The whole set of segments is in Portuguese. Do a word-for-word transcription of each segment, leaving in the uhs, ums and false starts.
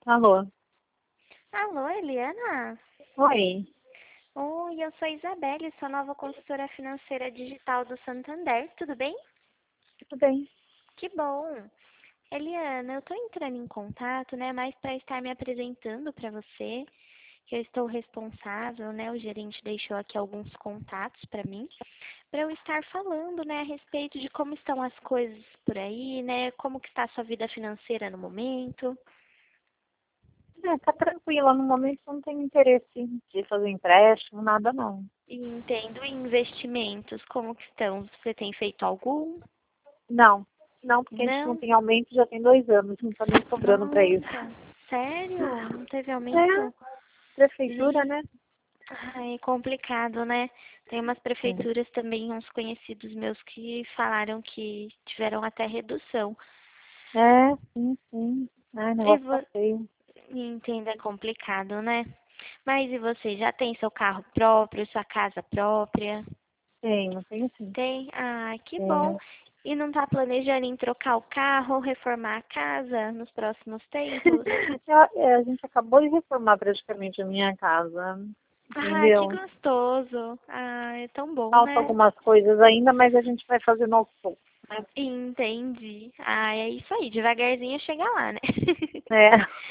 Alô? Alô, Eliana? Oi, Oi, eu sou a Isabelle, sou nova consultora financeira digital do Santander, tudo bem? tudo bem? Que bom! Eliana, eu estou entrando em contato, né, mais para estar me apresentando para você, que eu estou responsável, né, o gerente deixou aqui alguns contatos para mim, para eu estar falando, né, a respeito de como estão as coisas por aí, né, como que está a sua vida financeira no momento. É, tá tranquila, no momento não tenho interesse de fazer empréstimo, nada não. E entendo investimentos, como que estão? Você tem feito algum? Não, não, porque a gente não Não? tem aumento já tem dois anos, não tá nem sobrando pra isso. Nossa, sério? Não teve É, aumento? prefeitura, Gente, né? ai, é complicado, né? Tem umas É, prefeituras também, uns conhecidos meus que falaram que tiveram até redução. é sim, sim. Ai, o E negócio tá vo... feio. Entendo, é complicado, né? Mas e você, já tem seu carro próprio, sua casa própria? Tenho, tenho sim. Tem? Ah, que bom. Tenho. E não tá planejando em trocar o carro ou reformar a casa nos próximos tempos? Eu- é, a gente acabou de reformar praticamente a minha casa, Ai, que entendeu? gostoso. Ah, é tão bom, Falta né? algumas coisas ainda, mas a gente vai fazendo aos poucos, né? Entendi. Ah, é isso aí. Devagarzinho chega lá, né? É.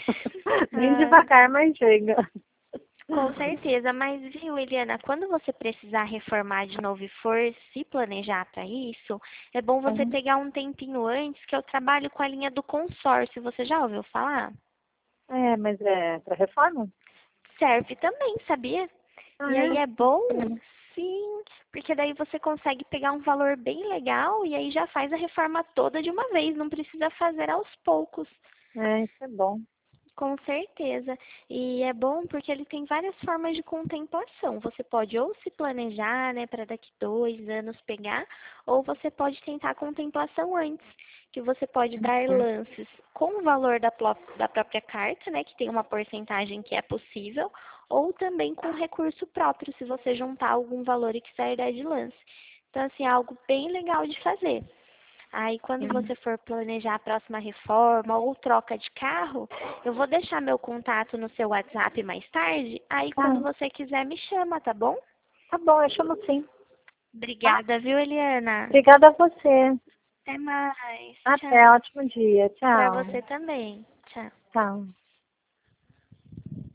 Bem Ai, devagar, mas chega. com certeza. Mas, viu, Eliana, quando você precisar reformar de novo e for se planejar para isso, é bom você Uhum. pegar um tempinho antes, que eu trabalho com a linha do consórcio. Você já ouviu falar? É, mas é para reforma? Serve também, sabia? Ah, E aí é? é bom, Bacana. sim, porque daí você consegue pegar um valor bem legal e aí já faz a reforma toda de uma vez, não precisa fazer aos poucos. É, isso é bom. Com certeza. E é bom porque ele tem várias formas de contemplação. Você pode ou se planejar, né, para daqui dois anos pegar, ou você pode tentar a contemplação antes, que você pode dar É. lances com o valor da, pló- da própria carta, né, que tem uma porcentagem que é possível, ou também com recurso próprio, se você juntar algum valor e quiser dar de lance. Então, assim, é algo bem legal de fazer. Aí, quando Sim. você for planejar a próxima reforma ou troca de carro, eu vou deixar meu contato no seu WhatsApp mais tarde. Aí, quando Tá, você quiser, me chama, tá bom? tá bom, eu chamo sim. Tá? Obrigada, viu, Eliana? Obrigada a você. Até mais. Até, Tchau. ótimo dia. Pra Tchau. você também. Tchau. Tchau.